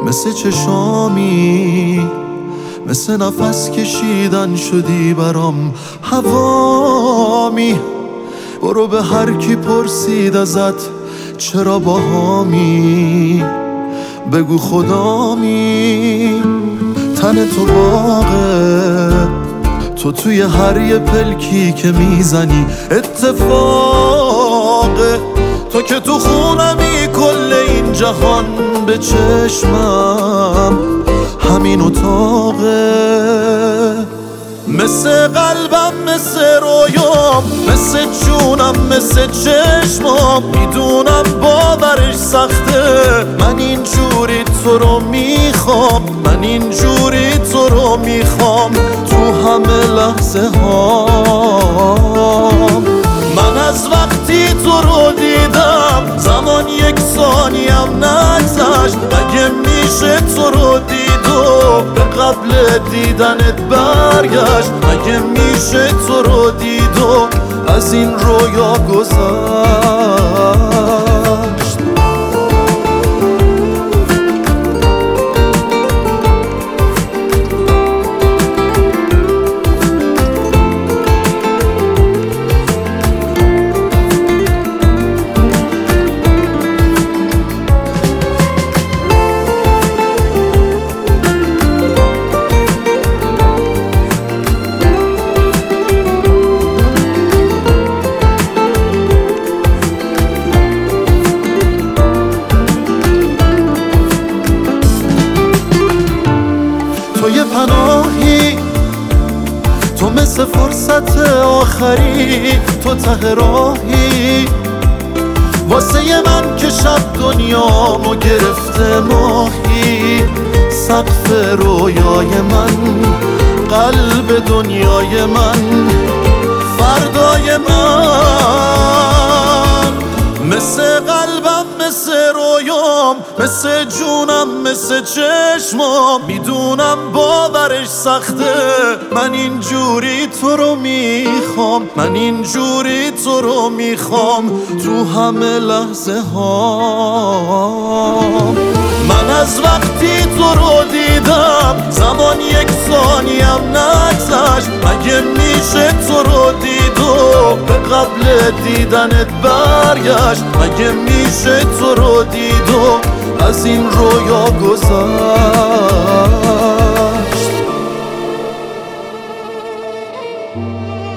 مثل چشامی، مثل نفس کشیدن شدی برام هوامی. برو به هر کی پرسید ازت چرا باهامی، بگو خدامی. تن تو باغه، تو توی هر یه پلکی که میزنی اتفاقه. تو که تو خونمی کل این جهان به چشمم همین اتاقه. مثل قلبم، مثل رویام، مثل جونم، مثل چشمام. میدونم باورش سخته، من اینجوری تو رو میخوام، من اینجوری تو رو میخوام تو همه لحظه هام. من از وقتی تو رو دیدم زمان یک ثانیم نگذشت. مگه میشه تو رو دید و به قبل دیدنت برگشت؟ مگه میشه تو رو دید و از این رویا گذشت؟ تو یه پناهی، تو مثل فرصت آخری، تو ته راهی واسه من که شب دنیامو گرفته ماهی. سقف رویای من، قلب دنیای من، فردای من. مثل قلبم، مثل رویام، مثل جونم، مثل چشمام. میدونم باورش سخته، من اینجوری تو رو میخوام، من اینجوری تو رو میخوام تو همه لحظه هام. من از وقتی تو رو دیدم زمان یک ثانیم نگذشت. مگه میشه تو رو دید و به قبل دیدنت برگشت؟ مگه میشه تو رو دید و از این رویا گذشت؟